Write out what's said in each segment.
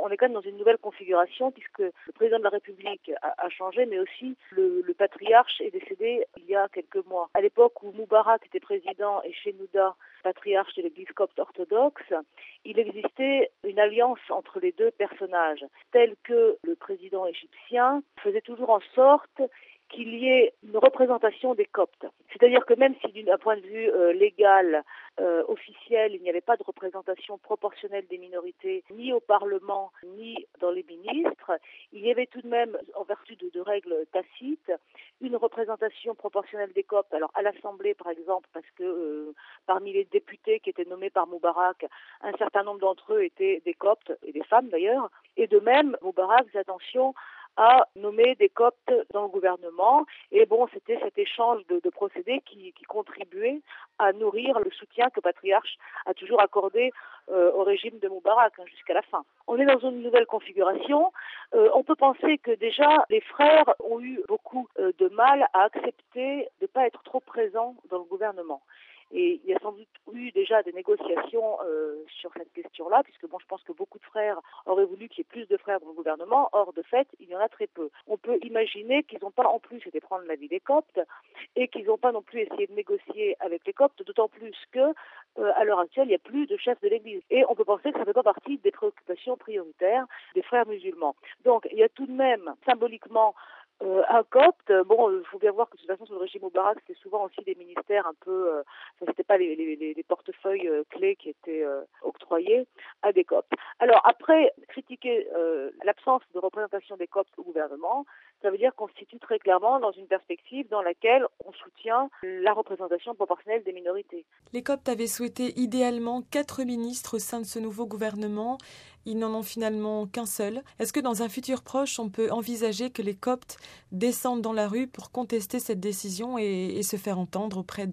on est quand même dans une nouvelle configuration puisque le président de la République a changé, mais aussi le patriarche est décédé il y a quelques mois. À l'époque où Moubarak était président et Shenouda, patriarche de l'Église copte orthodoxe, il existait une alliance entre les deux personnages, telle que le président égyptien faisait toujours en sorte qu'il y ait une représentation des Coptes. C'est-à-dire que même si d'un point de vue légal, officiel, il n'y avait pas de représentation proportionnelle des minorités, ni au Parlement, ni dans les ministres, il y avait tout de même, en vertu de règles tacites, une représentation proportionnelle des Coptes. Alors à l'Assemblée, par exemple, parce que parmi les députés qui étaient nommés par Moubarak, un certain nombre d'entre eux étaient des Coptes, et des femmes d'ailleurs, et de même, Moubarak faisait attention à nommer des Coptes dans le gouvernement. Et bon, c'était cet échange de procédés qui contribuait à nourrir le soutien que le patriarche a toujours accordé au régime de Moubarak jusqu'à la fin. On est dans une nouvelle configuration. On peut penser que déjà les frères ont eu beaucoup de mal à accepter de ne pas être trop présents dans le gouvernement. Et il y a sans doute eu déjà des négociations sur cette question-là, puisque je pense que beaucoup de frères auraient voulu qu'il y ait plus de frères dans le gouvernement. Or, de fait, il y en a très peu. On peut imaginer qu'ils n'ont pas en plus été prendre l'avis des Coptes et qu'ils n'ont pas non plus essayé de négocier avec les Coptes, d'autant plus que, à l'heure actuelle, il n'y a plus de chef de l'Église. Et on peut penser que ça ne fait pas partie des préoccupations prioritaires des frères musulmans. Donc, il y a tout de même, symboliquement, un copte, il faut bien voir que de toute façon sous le régime Moubarak, c'était souvent aussi des ministères un peu, c'était pas les portefeuilles clés qui étaient octroyés à des coptes. Alors après, critiquer l'absence de représentation des coptes au gouvernement, ça veut dire qu'on se situe très clairement dans une perspective dans laquelle on soutient la représentation proportionnelle des minorités. Les Coptes avaient souhaité idéalement 4 ministres au sein de ce nouveau gouvernement. Ils n'en ont finalement qu'un seul. Est-ce que dans un futur proche, on peut envisager que les Coptes descendent dans la rue pour contester cette décision et se faire entendre auprès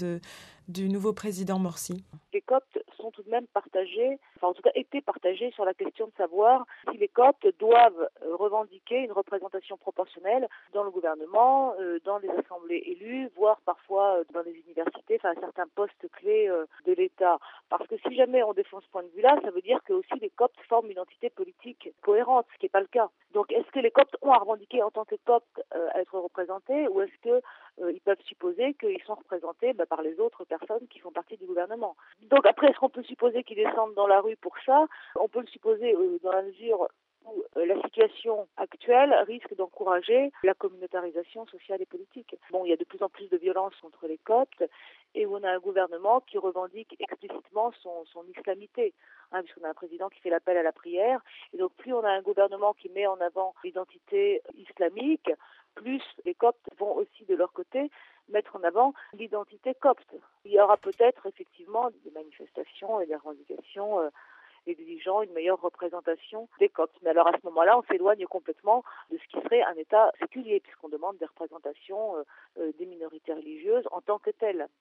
du nouveau président Morsi? Les Coptes sont tout de même partagés, en tout cas étaient partagés sur la question de savoir si les Coptes doivent revendiquer une représentation proportionnelle dans le gouvernement, dans les assemblées élues, voire parfois dans les universités, à certains postes clés de l'État. Parce que si jamais on défend ce point de vue-là, ça veut dire que aussi les Coptes forment une entité politique cohérente, ce qui n'est pas le cas. Donc est-ce que les Coptes ont à revendiquer en tant que Coptes à être représentés, ou est-ce que ils peuvent supposer qu'ils sont représentés par les autres personnes qui font partie du gouvernement? Donc après, est-ce qu'on peut supposer qu'ils descendent dans la rue pour ça? On peut le supposer dans la mesure où la situation actuelle risque d'encourager la communautarisation sociale et politique. Il y a de plus en plus de violence contre les Coptes et où on a un gouvernement qui revendique explicitement son islamité, puisqu'on a un président qui fait l'appel à la prière. Et donc plus on a un gouvernement qui met en avant l'identité islamique, plus les Coptes vont aussi de leur côté mettre en avant l'identité copte. Il y aura peut-être effectivement des manifestations et des revendications exigeant une meilleure représentation des Coptes. Mais alors à ce moment-là, on s'éloigne complètement de ce qui serait un État séculier, puisqu'on demande des représentations des minorités religieuses en tant que telles.